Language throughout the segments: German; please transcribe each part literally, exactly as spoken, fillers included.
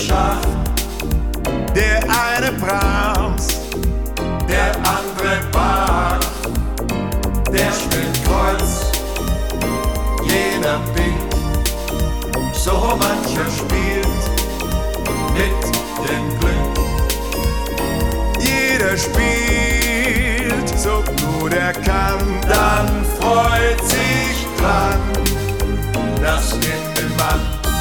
Schach. Der eine Brahms, der andere Bach, der spielt Kreuz, jeder pinkt, so mancher spielt mit dem Glück. jeder spielt, so gut er kann, Dann freut sich dran das Kindelmann.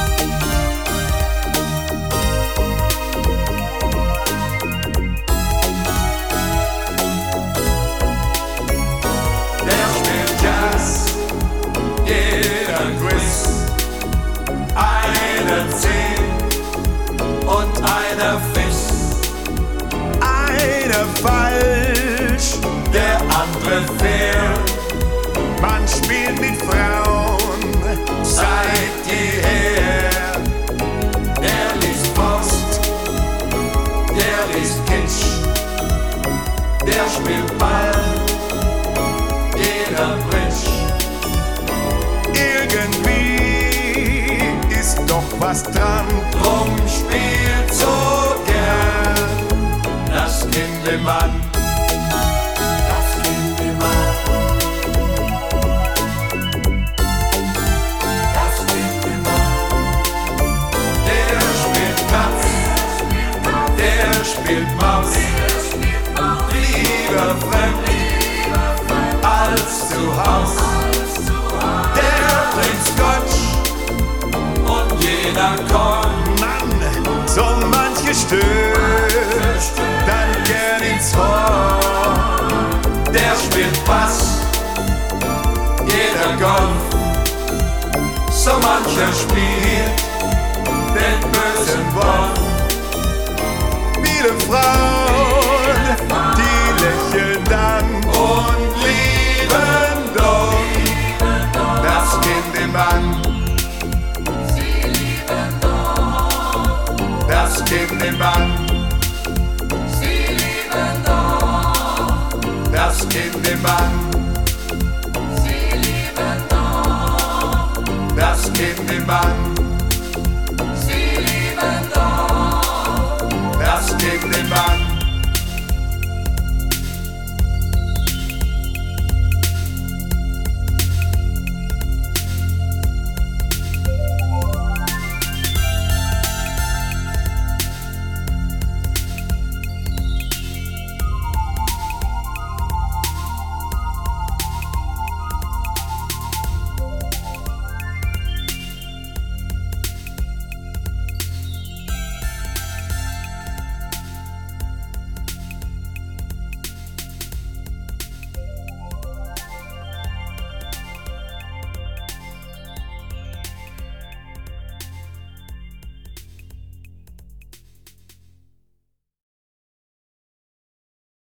Der spielt Jazz, jeder Quiz, einer zehn und einer Fiss. einer falsch, Der andere fair, man spielt mit Frauen, seit jeher. Der liest Post, der liest Kitsch, der spielt Ball, jeder Bridge. irgendwie ist doch was dran. Drum spielt so gern das Kindelmann. Das Kindelmann. Das Kindelmann. Der spielt Katz, der spielt Maus, lieber fremd als zu Haus. Der trinkt Scotch und jeder Korn. Mann, so manche stößt dann gern ins Horn. Der spielt Bass, jeder Golf, so mancher spielt den bösen Wolf. Viele Frauen, die lächeln dann Und lieben doch das Kindelmann. Das Kindelmann. Das Kindelmann. Das Kindelmann.